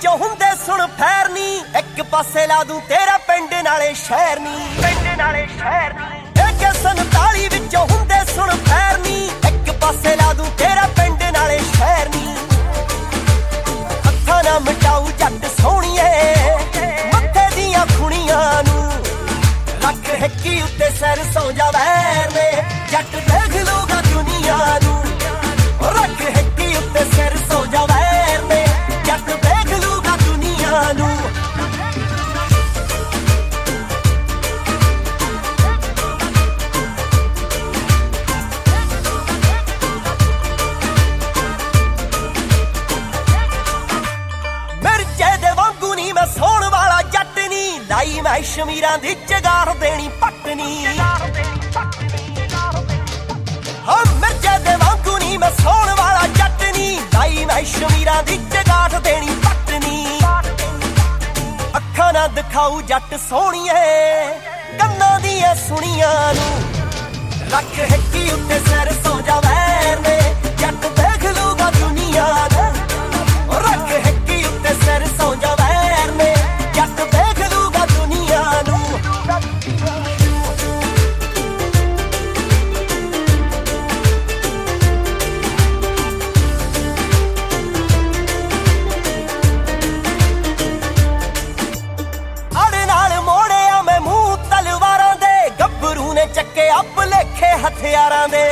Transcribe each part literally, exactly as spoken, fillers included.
ਵਿੱਚੋਂ ਹੁੰਦੇ ਸੁਣ ਫੈਰ ਨੀ, ਇੱਕ ਪਾਸੇ ਲਾ ਦੂੰ ਤੇਰਾ ਪਿੰਡ ਨਾਲੇ ਸ਼ਹਿਰ ਨੀ, ਪਿੰਡ ਨਾਲੇ ਸ਼ਹਿਰ ਨੀ। ਏ ਕੇ ਸੰਤਾਲੀ ਵਿੱਚੋਂ ਹੁੰਦੇ ਸੁਣ ਫੈਰ ਨੀ, ਇੱਕ ਪਾਸੇ ਲਾ ਦੂੰ ਤੇਰਾ ਪਿੰਡ ਨਾਲੇ ਸ਼ਹਿਰ ਨੀ। ਹੱਥਾਂ ਨਾ ਮਟਾਊ ਜੱਟ ਸੋਹਣੀਏ ਮੱਥੇ ਦੀਆਂ ਖੁਣੀਆਂ ਨੂੰ, ਰੱਖ ਹਿੱਕੀ ਉੱਤੇ ਸਿਰ ਸੌ ਜਾ ਵੈਰ ਨੇ, ਜੱਟ ਦੇਖ ਲੂਗਾ ਦੁਨੀਆ ਨੂੰ। ਰੱਖ ਹਿੱਕੀ ਉੱਤੇ ਸਿਰ ਸੌ ਜਾ ਵੈਰ ਨੇ, ਜੱਟ ਦੇਖ ਲੂਗਾ ਦੁਨੀਆ ਨੂੰ। ਮਿਰਜ਼ੇ ਦੇ ਵਾਂਗੂ ਨੀ ਮੈਂ ਸੋਹਣ ਵਾਲਾ ਜੱਟ ਨੀ, ਲਾਈ ਮੈਂ ਸ਼ਮੀਰਾਂ ਦੀ ਜਗਾਰ ਦੇਣੀ ਪੱਟਨੀ। ਹਾਂ ਮਿਰਜ਼ੇ ਦੇ ਵਾਂਗੂ ਨੀ ਮੈਂ ਸੋਹਣ ਵਾਲਾ ਜੱਟ ਨੀ, ਲਾਈ ਮੈਂ ਸ਼ਮੀਰਾਂ ਦੀ ਜਗਾਰ ਦੇਣੀ ਪੱਟਨੀ। ਅੱਖਾਂ ਨਾ ਦਿਖਾਊ ਜੱਟ ਸੋਹਣੀਏ ਕੰਨਾਂ ਦੀਆਂ ਸੁਣੀਆਂ ਨੂੰ, ਰੱਖ ਹਿੱਕੀ ਉੱਤੇ ਸਿਰ ਸੌ ਜਾ ਵੈਰ ਨੇ, ਜੱਟ ਦੇਖ ਲੂਗਾ ਦੁਨੀਆ ਨੂੰ। ਰੱਖ ਹਿੱਕੀ ਉੱਤੇ ਸਿਰ ਸੌ ਜਾ ਵੈਰ ਨੇ, ਜੱਟ ਦੇਖ ਲੂਗਾ ਦੁਨੀਆ ਨੂੰ। ਅੜ ਨਾਲ ਮੋੜਿਆ ਮੈਂ ਮੂੰਹ ਤਲਵਾਰਾਂ ਦੇ, ਗੱਭਰੂ ਨੇ ਚੱਕੇ ਅੱਪ ਲੇਖੇ ਹਥਿਆਰਾਂ ਦੇ।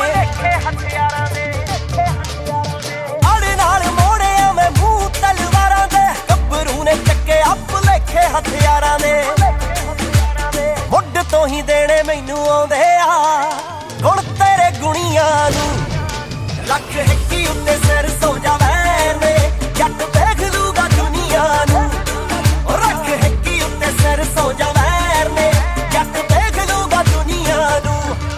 ਅੜ ਨਾਲ ਮੋੜਿਆ ਮੈਂ ਮੂੰਹ ਤਲਵਾਰਾਂ ਦੇ, ਗੱਭਰੂ ਨੇ ਚੱਕੇ ਅੱਪ ਲੇਖੇ ਹਥਿਆਰਾਂ ਦੇ। ਮੁੱਢ ਤੋਂ ਹੀ ਦੇਣੇ ਮੈਨੂੰ ਆਉਂਦੇ ਆ ਗੁਣ ਤੇਰੇ ਗੁਣੀਆਂ ਨੂੰ, ਰੱਖ ਹਿੱਕੀ ਉੱਤੇ ਸਿਰ ਸੌ ਜਾ ਵੈਰ ਨੇ, ਜੱਟ ਦੇਖ ਲੂਗਾ ਦੁਨੀਆ ਨੂੰ। ਰੱਖ ਹਿੱਕੀ ਉੱਤੇ ਸਿਰ ਸੌ ਜਾ ਵੈਰ ਨੇ, ਜੱਟ ਦੇਖ ਲੂਗਾ ਦੁਨੀਆ ਨੂੰ।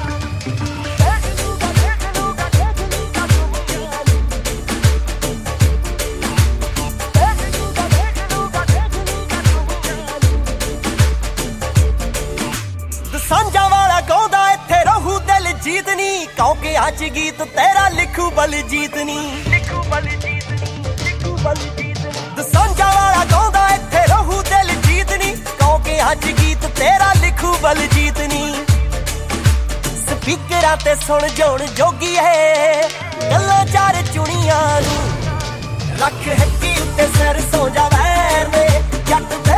ਸਾਂਝਾ ਵਾਲਾ ਗਾਉਂਦਾ ਇੱਥੇ ਰਹੂ ਦਿਲ ਜੀਤ ਨੀ, ਕਿਉਂਕਿ ਅੱਜ ਗੀਤ ਤੇਰਾ ਲਿਖੂ ਬਲਜੀਤ ਨੀ, ਲਿਖੂ ਬਲਜੀਤ ਨੀ, ਲਿਖੂ ਬਲਜੀਤ ਨੀ। ਸਾਂਝਾ ਵਾਲਾ ਗਾਉਂਦਾ ਇੱਥੇ ਰਹੂ ਦਿਲ ਜੀਤ ਨੀ, ਕਿਉਂਕਿ ਅੱਜ ਗੀਤ ਤੇਰਾ ਲਿਖੂ ਬਲਜੀਤ ਨੀ। ਸਪੀਕਰਾਂ ਤੇ ਸੁਣ ਜੋਣ ਜੋਗੀ ਹੈ ਗੱਲਾਂ ਚਾਰ ਚੁਣੀਆਂ ਨੂੰ, ਰੱਖ ਹਿੱਕੀ ਉੱਤੇ ਸਿਰ ਸੌ ਜਾ ਵੈਰ ਨੇ, ਜੱਟ